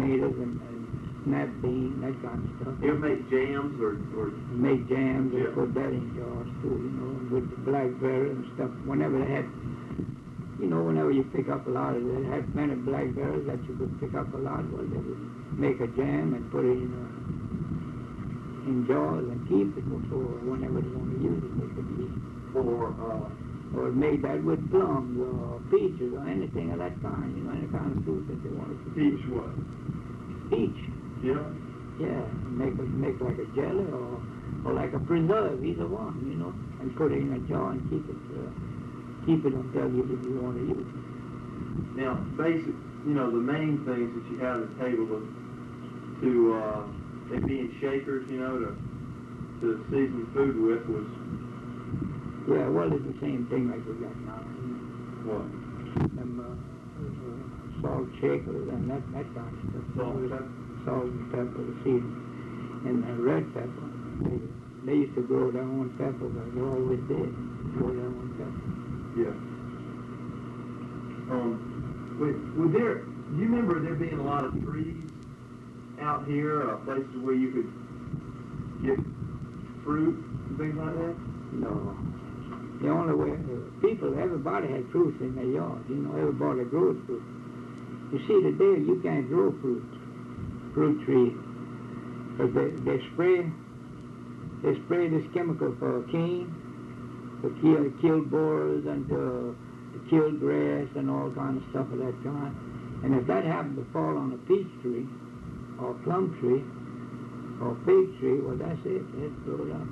tomatoes and snap bean, that kind of stuff. You ever make jams or Make jams and Yeah. put that in jars too, you know, with the blackberry and stuff. Whenever they had, you know, whenever you pick up a lot of it, they had plenty of blackberries that you could pick up a lot. Well, they would make a jam and put it in jars and keep it for whenever they want to use it, they could use it. Or make that with plums or peaches or anything of that kind, you know, any kind of fruit that they wanted to peach what? Peach, Yeah. yeah, make like a jelly or like a preserve, either one, you know, and put it in a jar and keep it until you want to use it. Now, the main things that you have at the table they being shakers, to season food with was Yeah, well, it's the same thing like we got now. what? Them salt shakers and that kind of stuff. Salt and pepper? Salt and pepper, season. And red pepper. They used to grow their own pepper, but they always did grow their own pepper. Yeah. Do you remember there being a lot of trees out here, places where you could get fruit and things like that? No. The only way, everybody had fruits in their yard, you know, everybody grows fruit. You see, today you can't grow fruit trees, because they spray this chemical for cane, to kill borers and to kill grass and all kind of stuff of that kind. And if that happened to fall on a peach tree, or plum tree, or fig tree, well, that's it. It goes up.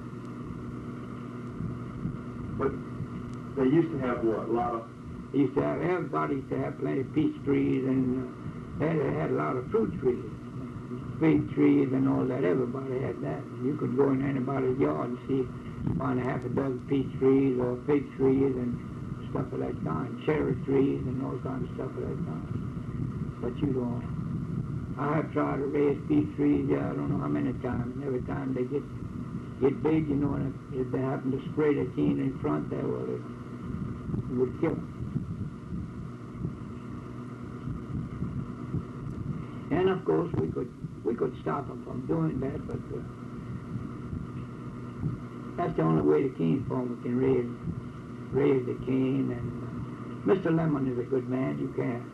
But they used to have what? Everybody used to have plenty of peach trees, and they had a lot of fruit trees, fig trees and all that. Everybody had that. You could go in anybody's yard and find a half a dozen peach trees or fig trees and stuff of that kind, cherry trees and all kinds of stuff of that kind. But you don't. I have tried to raise peach trees, I don't know how many times, and every time they get big, you know, and if they happen to spray the cane in front there, well, it would kill them. And of course, we could stop them from doing that, but that's the only way the cane farmer can raise the cane. And Mr. Lemon is a good man. You can't,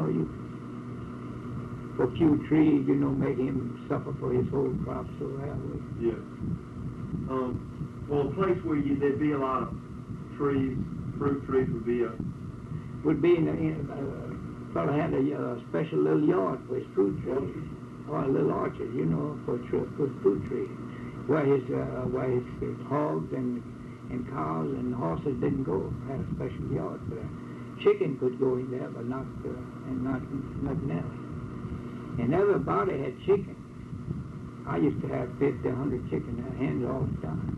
for a few trees, make him suffer for his whole crop so that way. Yeah. Well, a place where there'd be a lot of trees, fruit trees would be fellow had a special little yard for his fruit trees, or a little orchard, for fruit trees, where his hogs and cows and horses didn't go. Had a special yard for that. Chicken could go in there, but nothing else. And everybody had chicken. I used to have 50, 100 chicken hens all the time.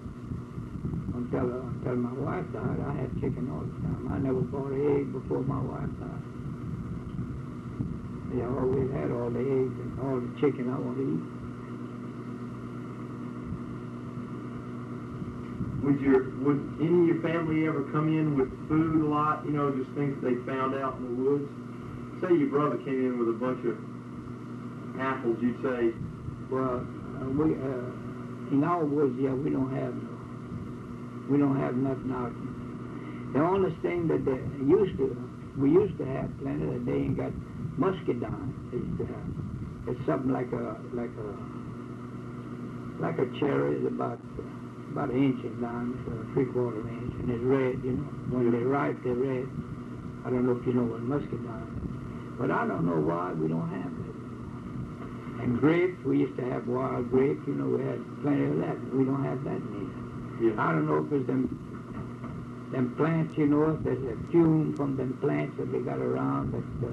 Until my wife died, I had chicken all the time. I never bought an egg before my wife died. I always had all the eggs and all the chicken I want to eat. Would any of your family ever come in with food a lot, just things they found out in the woods? Say your brother came in with a bunch of apples, you'd say, well, we in our woods, we don't have nothing out. The only thing that we used to have plenty that they ain't got muscadine. They used to have. It's something like a cherry. It's about an inch in diameter, 3/4 inch, and it's red. When they ripe, they're red. I don't know if you know what muscadine is, but I don't know why we don't have it. And grapes, we used to have wild grapes. We had plenty of that. We don't have that neither. Yeah. I don't know if it's them plants, if there's a fume from them plants that they got around that